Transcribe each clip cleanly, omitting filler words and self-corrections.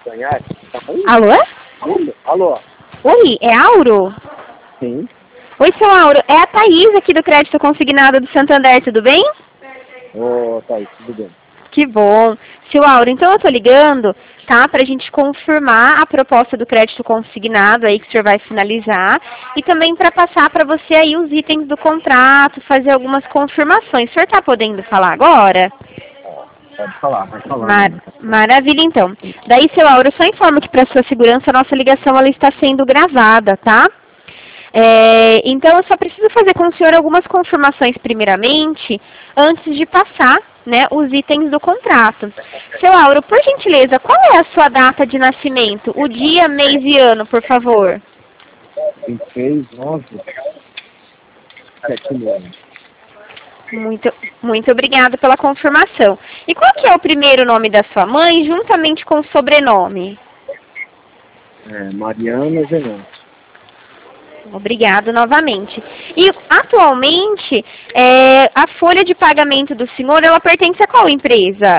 Alô? Alô? Oi, é Auro? Sim. Oi, seu Auro. É a Thaís aqui do Crédito Consignado do Santander, tudo bem? Ô, Thaís, tudo bem? Que bom. Seu Auro, então eu tô ligando, tá, pra gente confirmar a proposta do crédito consignado aí que o senhor vai finalizar e também para passar para você aí os itens do contrato, fazer algumas confirmações. O senhor tá podendo falar agora? Pode falar, pode falar. Maravilha, então. Daí, seu Auro, eu só informo que para sua segurança a nossa ligação ela está sendo gravada, tá? Então, eu só preciso fazer com o senhor algumas confirmações primeiramente, antes de passar, né, os itens do contrato. Seu Auro, por gentileza, qual é a sua data de nascimento? O dia, mês e ano, por favor. 26/9/79. Muito obrigada pela confirmação. E qual que é o primeiro nome da sua mãe, juntamente com o sobrenome? Mariana Venâncio. Obrigado novamente. E, atualmente, a folha de pagamento do senhor, ela pertence a qual empresa?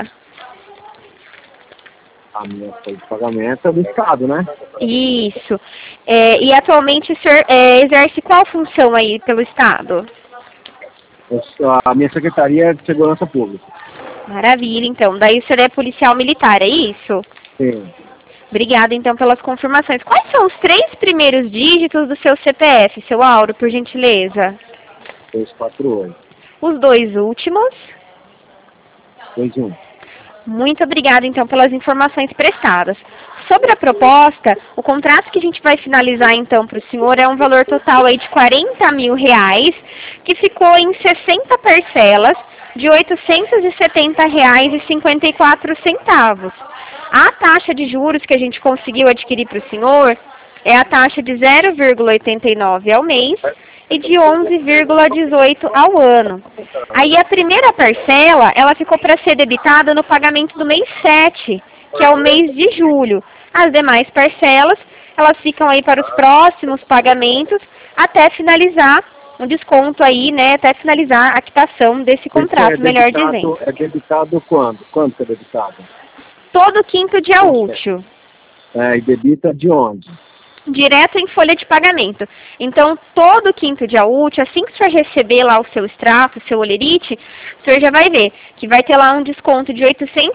A minha folha de pagamento é do Estado, né? Isso. E, atualmente, o senhor exerce qual função aí pelo Estado? A minha secretaria é de Segurança Pública. Maravilha, então. Daí o senhor é policial militar, é isso? Sim. Obrigada, então, pelas confirmações. Quais são os 3 primeiros dígitos do seu CPF, seu Auro, por gentileza? 248. Os 2 últimos. 21. Muito obrigada, então, pelas informações prestadas. Sobre a proposta, o contrato que a gente vai finalizar, então, para o senhor é um valor total aí de R$40 mil, que ficou em 60 parcelas de R$ 870,54. A taxa de juros que a gente conseguiu adquirir para o senhor é a taxa de 0,89 ao mês e de 11,18 ao ano. Aí a primeira parcela, ela ficou para ser debitada no pagamento do mês 7, que é o mês de julho. As demais parcelas, elas ficam aí para os próximos pagamentos até finalizar um desconto aí, né, até finalizar a quitação desse contrato, melhor dizendo. É debitado quando? Quando que é debitado? Todo quinto dia útil. E debita de onde? Direto em folha de pagamento. Então, todo quinto dia útil, assim que o senhor receber lá o seu extrato, o seu olerite, o senhor já vai ver que vai ter lá um desconto de R$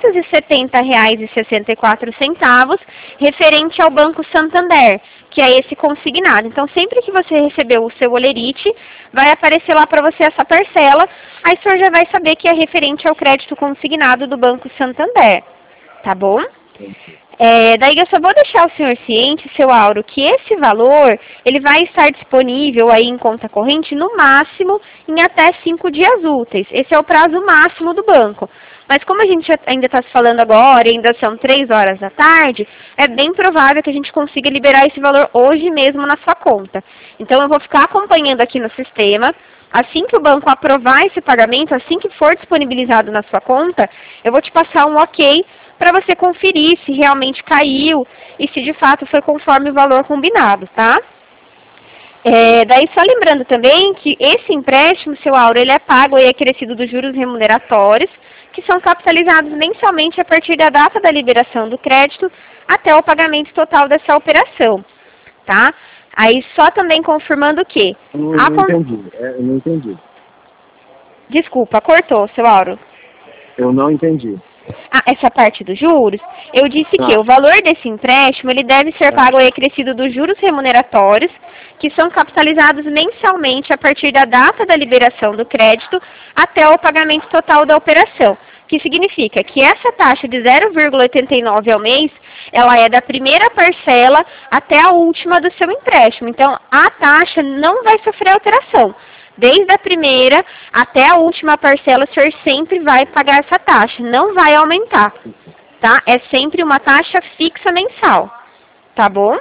870,64, referente ao Banco Santander, que é esse consignado. Então, sempre que você receber o seu olerite, vai aparecer lá para você essa parcela, aí o senhor já vai saber que é referente ao crédito consignado do Banco Santander. Tá bom? Daí eu só vou deixar o senhor ciente, seu Auro, que esse valor, ele vai estar disponível aí em conta corrente no máximo em até 5 dias úteis. Esse é o prazo máximo do banco. Mas como a gente ainda está se falando agora, e ainda são 3 horas da tarde, é bem provável que a gente consiga liberar esse valor hoje mesmo na sua conta. Então eu vou ficar acompanhando aqui no sistema. Assim que o banco aprovar esse pagamento, assim que for disponibilizado na sua conta, eu vou te passar um ok para você conferir se realmente caiu e se de fato foi conforme o valor combinado, tá? Daí só lembrando também que esse empréstimo, seu Auro, ele é pago e acrescido dos juros remuneratórios, que são capitalizados mensalmente a partir da data da liberação do crédito até o pagamento total dessa operação, tá? Aí só também confirmando que... Eu não entendi. Desculpa, cortou, seu Auro. Eu não entendi. Essa parte dos juros, eu disse que o valor desse empréstimo, ele deve ser pago e acrescido dos juros remuneratórios, que são capitalizados mensalmente a partir da data da liberação do crédito até o pagamento total da operação. Que significa que essa taxa de 0,89 ao mês, ela é da primeira parcela até a última do seu empréstimo. Então, a taxa não vai sofrer alteração. Desde a primeira até a última parcela, o senhor sempre vai pagar essa taxa, não vai aumentar, tá? É sempre uma taxa fixa mensal, tá bom?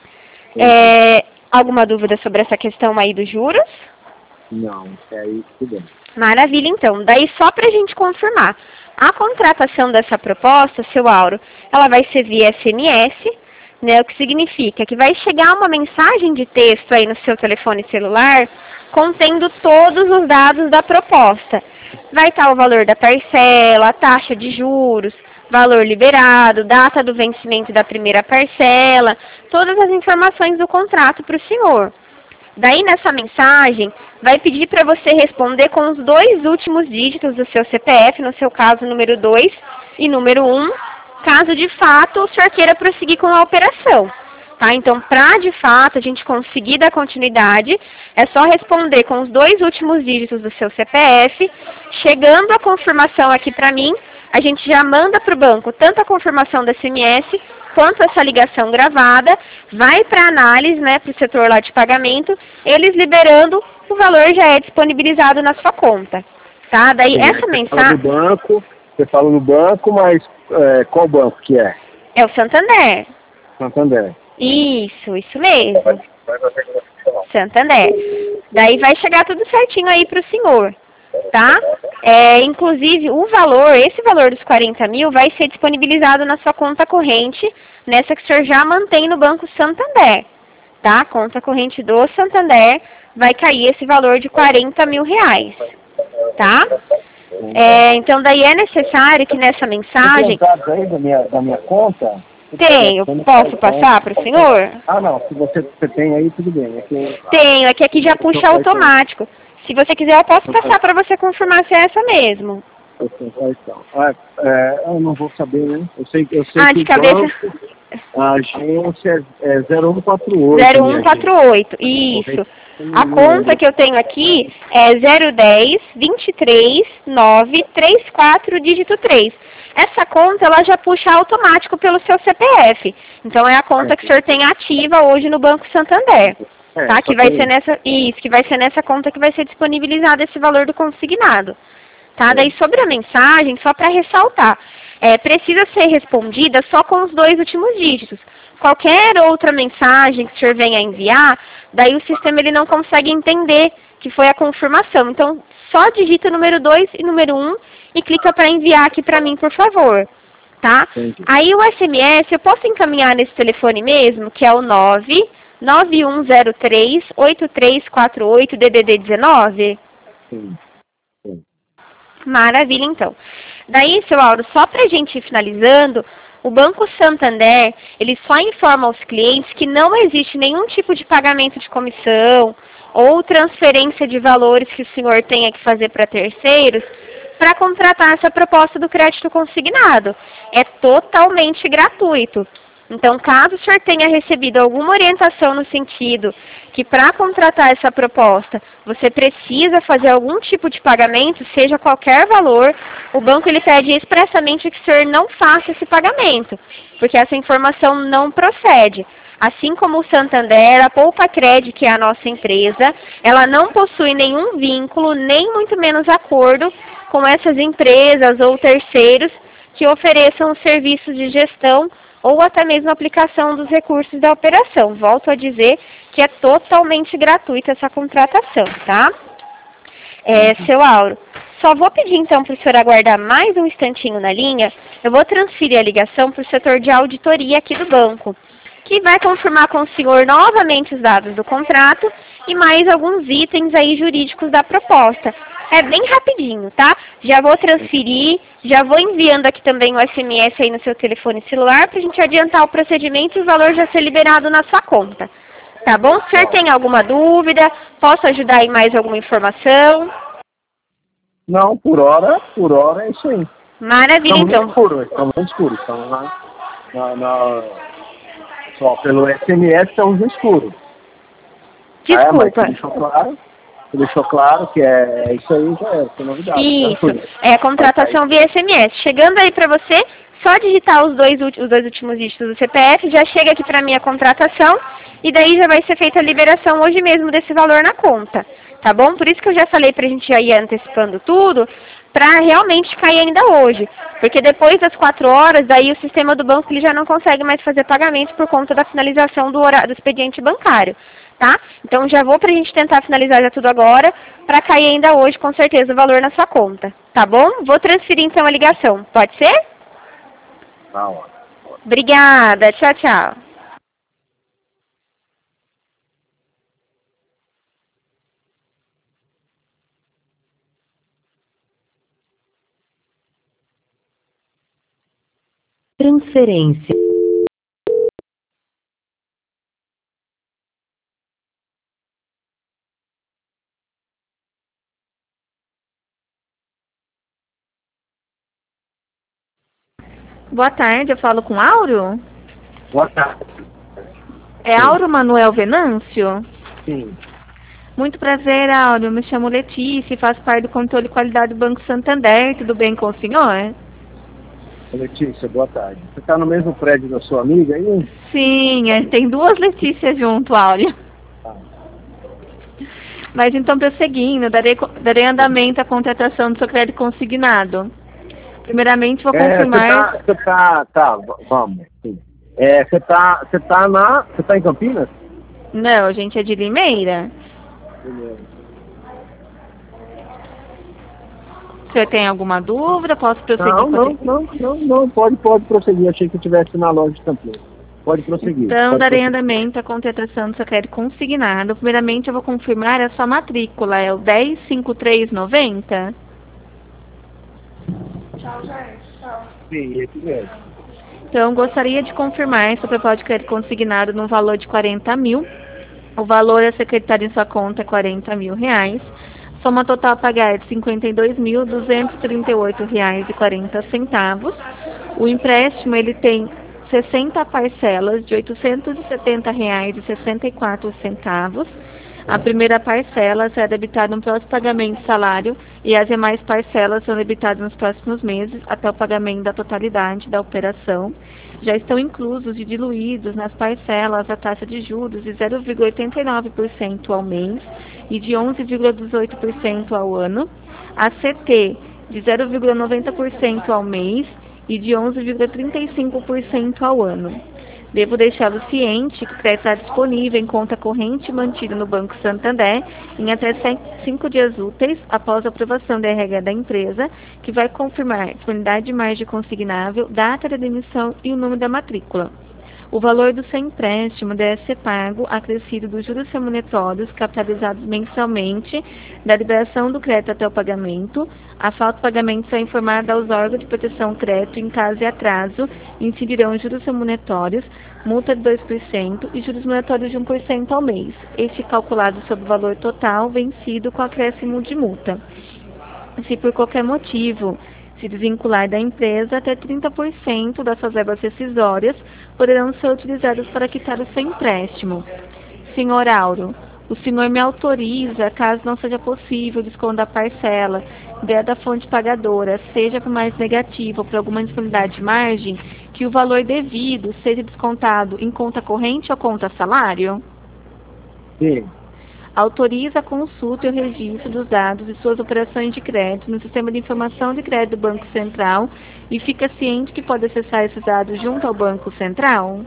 Alguma dúvida sobre essa questão aí dos juros? Não, aí tudo bem. Maravilha, então. Daí só para a gente confirmar, a contratação dessa proposta, seu Auro, ela vai ser via SMS, né? O que significa que vai chegar uma mensagem de texto aí no seu telefone celular contendo todos os dados da proposta. Vai estar o valor da parcela, a taxa de juros, valor liberado, data do vencimento da primeira parcela, todas as informações do contrato para o senhor. Daí, nessa mensagem, vai pedir para você responder com os 2 últimos dígitos do seu CPF, no seu caso, número 2 e número 1, caso de fato o senhor queira prosseguir com a operação. Tá? Então, para de fato a gente conseguir dar continuidade, é só responder com os 2 últimos dígitos do seu CPF. Chegando a confirmação aqui para mim, a gente já manda para o banco tanto a confirmação do SMS quanto essa ligação gravada, vai para análise, né, para o setor lá de pagamento, eles liberando, o valor já é disponibilizado na sua conta. Tá? Daí Sim, essa mensagem... Você fala no banco, mas qual banco que é? É o Santander. Santander. Isso mesmo. Santander. Daí vai chegar tudo certinho aí para o senhor, tá? Inclusive, esse valor dos 40 mil vai ser disponibilizado na sua conta corrente, nessa que o senhor já mantém no Banco Santander, tá? Conta corrente do Santander, vai cair esse valor de 40 mil reais, tá? Então, daí é necessário que nessa mensagem... Tem dados aí da minha conta? Tenho. Posso passar para o senhor? Ah, não. Se você tem aí, tudo bem. Tenho. É que aqui já puxa automático. Se você quiser, eu posso passar para você confirmar se é essa mesmo. Eu não vou saber, né? Eu sei que de cabeça... a agência é 0148. 0148, isso. A conta que eu tenho aqui é 010 23 934 dígito 3. Essa conta ela já puxa automático pelo seu CPF. Então é a conta que o senhor tem ativa hoje no Banco Santander. Tá? Que vai ser nessa conta que vai ser disponibilizado esse valor do consignado. Tá? Daí sobre a mensagem, só para ressaltar, precisa ser respondida só com os 2 últimos dígitos. Qualquer outra mensagem que o senhor venha enviar, daí o sistema ele não consegue entender que foi a confirmação. Então, só digita o número 2 e número 1 e clica para enviar aqui para mim, por favor. Tá? Aí o SMS eu posso encaminhar nesse telefone mesmo, que é o 99103-8348 DDD 19? Sim. Maravilha, então. Daí, seu Auro, só para a gente ir finalizando, o Banco Santander, ele só informa aos clientes que não existe nenhum tipo de pagamento de comissão ou transferência de valores que o senhor tenha que fazer para terceiros para contratar essa proposta do crédito consignado. É totalmente gratuito. Então, caso o senhor tenha recebido alguma orientação no sentido que para contratar essa proposta você precisa fazer algum tipo de pagamento, seja qualquer valor, o banco ele pede expressamente que o senhor não faça esse pagamento, porque essa informação não procede. Assim como o Santander, a Poupacred, que é a nossa empresa, ela não possui nenhum vínculo, nem muito menos acordo com essas empresas ou terceiros que ofereçam serviços de gestão ou até mesmo aplicação dos recursos da operação. Volto a dizer que é totalmente gratuita essa contratação, tá? Seu Auro, só vou pedir então para o senhor aguardar mais um instantinho na linha. Eu vou transferir a ligação para o setor de auditoria aqui do banco, que vai confirmar com o senhor novamente os dados do contrato e mais alguns itens aí jurídicos da proposta. É bem rapidinho, tá? Já vou transferir, já vou enviando aqui também o SMS aí no seu telefone celular para a gente adiantar o procedimento e o valor já ser liberado na sua conta. Tá bom? O senhor tem alguma dúvida? Posso ajudar em mais alguma informação? Não, por hora é isso aí. Maravilha, então. Estamos no escuro. Estamos só pelo SMS estamos no escuro. Desculpa. Você deixou claro que é isso aí, já é, tem novidade. Isso, é a contratação via SMS. Chegando aí para você, só digitar os dois últimos dígitos do CPF, já chega aqui para mim a contratação, e daí já vai ser feita a liberação hoje mesmo desse valor na conta, tá bom? Por isso que eu já falei para a gente já ir antecipando tudo, para realmente cair ainda hoje. Porque depois das 4 horas, daí o sistema do banco ele já não consegue mais fazer pagamento por conta da finalização do expediente bancário. Tá? Então já vou pra gente tentar finalizar já tudo agora, para cair ainda hoje com certeza o valor na sua conta, tá bom? Vou transferir então a ligação, pode ser? Na hora. Obrigada, tchau, tchau. Transferência. Boa tarde, eu falo com Áureo? Boa tarde. É Sim. Áureo Manuel Venâncio? Sim. Muito prazer, Áureo. Me chamo Letícia e faço parte do controle de qualidade do Banco Santander. Tudo bem com o senhor? Letícia, boa tarde. Você está no mesmo prédio da sua amiga aí? Sim, tem duas Letícias junto, Áureo. Tá. Mas então, prosseguindo, darei andamento à contratação do seu crédito consignado. Primeiramente, vou confirmar... Vamos. Sim. Você tá em Campinas? Não, gente, é de Limeira. O senhor tem alguma dúvida? Posso prosseguir? Não, pode prosseguir. Achei que eu estivesse na loja de Campinas. Pode prosseguir. Então, Pode darei prosseguir. andamento à contratação do seu crédito consignado. Primeiramente, eu vou confirmar a sua matrícula. É o 105390? Sim, esse mesmo. Então, gostaria de confirmar sua proposta de crédito consignado no valor de 40 mil. O valor a ser creditado em sua conta é 40 mil reais. Soma total a pagar é de R$ 52.238,40. O empréstimo ele tem 60 parcelas de R$ 870,64. A primeira parcela será debitada no próximo pagamento de salário e as demais parcelas serão debitadas nos próximos meses até o pagamento da totalidade da operação. Já estão inclusos e diluídos nas parcelas a taxa de juros de 0,89% ao mês e de 11,18% ao ano, a CT de 0,90% ao mês e de 11,35% ao ano. Devo deixá-lo ciente que o crédito está disponível em conta corrente mantida no Banco Santander em até 5 dias úteis após a aprovação da RH da empresa, que vai confirmar a disponibilidade de margem consignável, data de demissão e o número da matrícula. O valor do seu empréstimo deve ser pago acrescido dos juros remuneratórios capitalizados mensalmente da liberação do crédito até o pagamento. A falta de pagamento será informada aos órgãos de proteção ao crédito em caso de atraso, incidirão juros remuneratórios, multa de 2% e juros remuneratórios de 1% ao mês. Este calculado sobre o valor total vencido com acréscimo de multa. Se por qualquer motivo se desvincular da empresa, até 30% das suas verbas rescisórias poderão ser utilizadas para quitar o seu empréstimo. Senhor Áureo, o senhor me autoriza, caso não seja possível desconto da parcela, ideia da fonte pagadora, seja por mais negativo ou por alguma disponibilidade de margem, que o valor devido seja descontado em conta corrente ou conta salário? Sim. Autoriza a consulta e o registro dos dados de suas operações de crédito no Sistema de Informação de Crédito do Banco Central e fica ciente que pode acessar esses dados junto ao Banco Central?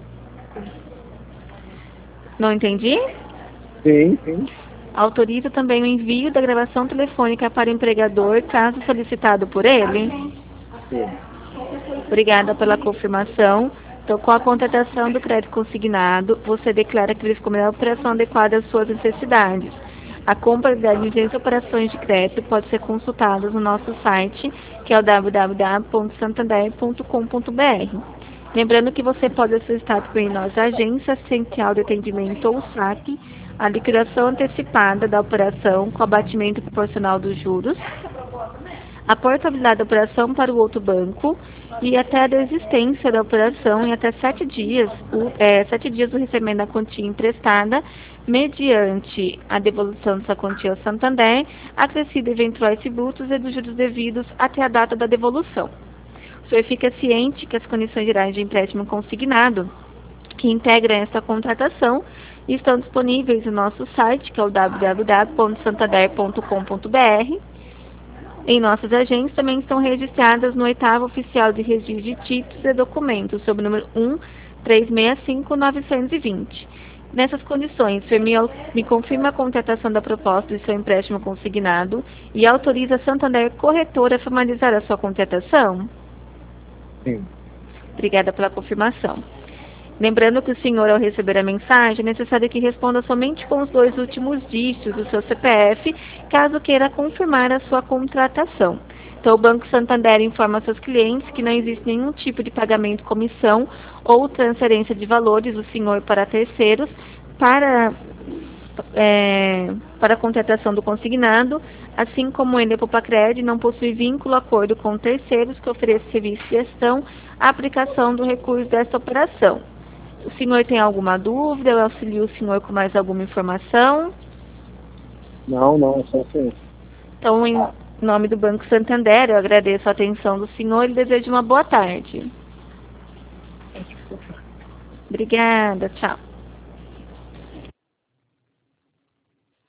Não entendi? Sim. Autoriza também o envio da gravação telefônica para o empregador, caso solicitado por ele? Sim. Obrigada pela confirmação. Então, com a contratação do crédito consignado, você declara que verificou a operação adequada às suas necessidades. A compra das diversas operações de crédito pode ser consultada no nosso site, que é o www.santander.com.br. Lembrando que você pode solicitar por nossa agência central de atendimento ou SAC a liquidação antecipada da operação com abatimento proporcional dos juros, a portabilidade da operação para o outro banco e até a desistência da operação em até 7 dias, 7 dias do recebimento da quantia emprestada, mediante a devolução dessa quantia ao Santander, acrescido eventuais tributos e dos juros devidos até a data da devolução. O senhor fica ciente que as condições gerais de empréstimo consignado que integram essa contratação estão disponíveis no nosso site, que é o www.santander.com.br. Em nossas agências também estão registradas no 8º Oficial de Registro de Títulos e Documentos, sob o número 1365920. Nessas condições, o senhor me confirma a contratação da proposta de seu empréstimo consignado e autoriza a Santander Corretora a formalizar a sua contratação? Sim. Obrigada pela confirmação. Lembrando que o senhor, ao receber a mensagem, é necessário que responda somente com os 2 últimos dígitos do seu CPF, caso queira confirmar a sua contratação. Então, o Banco Santander informa seus clientes que não existe nenhum tipo de pagamento, comissão ou transferência de valores do senhor para terceiros para a contratação do consignado, assim como o Ender Popacred não possui vínculo, acordo com terceiros que ofereçam serviço de gestão, a aplicação do recurso desta operação. O senhor tem alguma dúvida? Eu auxilio o senhor com mais alguma informação? Não, só assim. Então, em nome do Banco Santander, eu agradeço a atenção do senhor e desejo uma boa tarde. Obrigada, tchau.